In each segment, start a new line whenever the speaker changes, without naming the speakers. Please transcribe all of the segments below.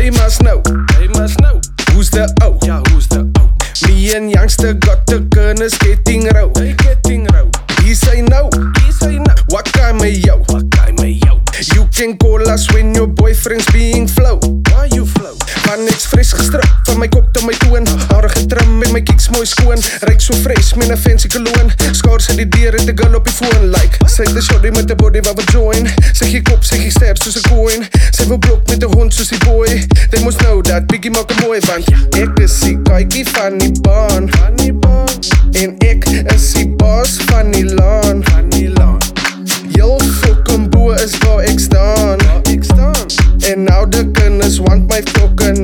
they must know. Who's the O?
Yeah, who's the O?
Me and youngster got the gunners getting row. He say no. What kind of yo? You can call us when your boyfriend's being flow.
Why you flow?
Man, ek's fris gestrip van my kop tot my toon. Hare getrim met my kicks mooi skoon. Ryk so fresh met 'n fancy cologne. Skaars uit die deur het 'n girl op die phone like. Sy het 'n shorty met 'n body wat we join. Sy gee kop, sy gee stab soos 'n coin. Sy wil blok met 'n hond soos die boy. They must know that Biggie maak 'n mooi want ek is die kaitjie van die baan. En ek is die boss van die laan. Heel fucking boe is waar ek staan. En nou de kinders want my fucking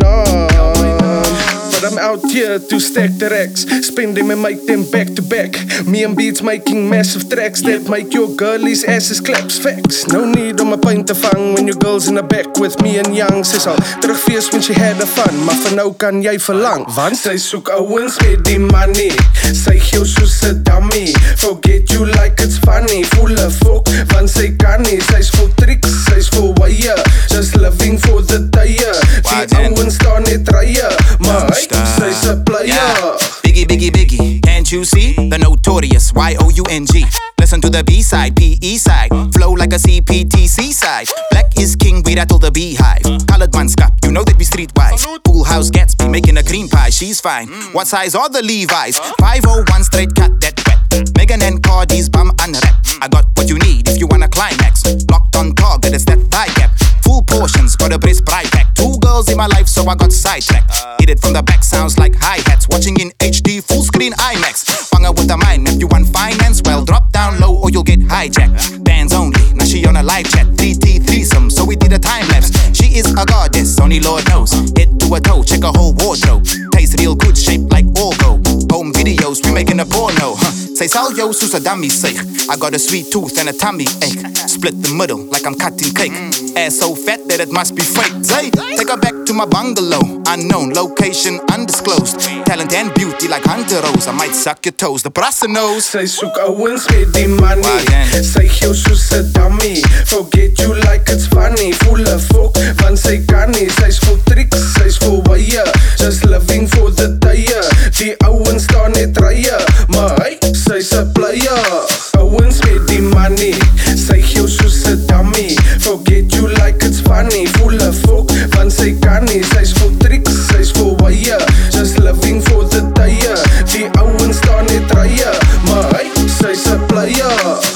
naam. But I'm out here to stack the racks. Spending and make them back to back. Me and Beats making massive tracks that make your girlies asses claps. Facts. No need om 'n pint te vang when your girl's in the back with me and young. Sy sal terugfees when she had a fun. Maar vir nou kan jy verlang, want sy soek ouens met die money. Sy gee soos 'n dummy. Forget you like it's funny. Full of fuck, want sy kan nie. Sy's vol tricks, sy's vol wire. Just living for the tye. Die ouens staan net rye. Maar hy, sy's 'n player.
Yeah. Biggie, can't you see? The notorious Y-O-U-N-G. Listen to the B-side, P-E side. Flow like a CPTC side. Black is king, we rattle the beehive. Colored man's cup, you know that we streetwise. Pool house Gatsby, making a cream pie, she's fine. What size are the Levi's? 501 straight cut, that wet. Megan and Cardi's bum unwrapped. I got what you need if you wanna climax. Locked on target, it's that thigh gap. Full portions, got a breast bright pack. 2 girls in my life, so I got sidetracked. Hit it from the back, sounds like hi-hats. Watching in HD, full screen IMAX. Banga with the mind, if you want finance, well, drop down low or you'll get hijacked. Bands only, now she on a live chat. 3T threesome, so we did a time lapse. She is a goddess, only Lord knows. Head to a toe, check a whole wardrobe. Tastes real good, shaped like Orgo. Home videos, we making a porno. Say sal yo, soos a dummy say. I got a sweet tooth and a tummy ache. Split the middle like I'm cutting cake. Ass so fat that it must be fake. Say, take her back to my bungalow. Unknown location, undisclosed. Talent and beauty like Hunter Rose. I might suck your toes, the brassa knows.
Sy soek ouens met die money. Sy gee soos 'n dummy. Forget you like it's funny. Full of fuck, want sy kan nie. Sy's vol tricks, sy's vol wire. Just living for the tye. Die ouens staan net rye. Maar hy, sy's 'n player. Ouens met die money. Sy gee soos 'n dummy. Forget you like it's funny. Full of fuck, want sy kan nie. Sy's vol tricks, sy's vol wire. Just living for the tye. Die ouens staan net rye. Maar hy, sy's 'n player.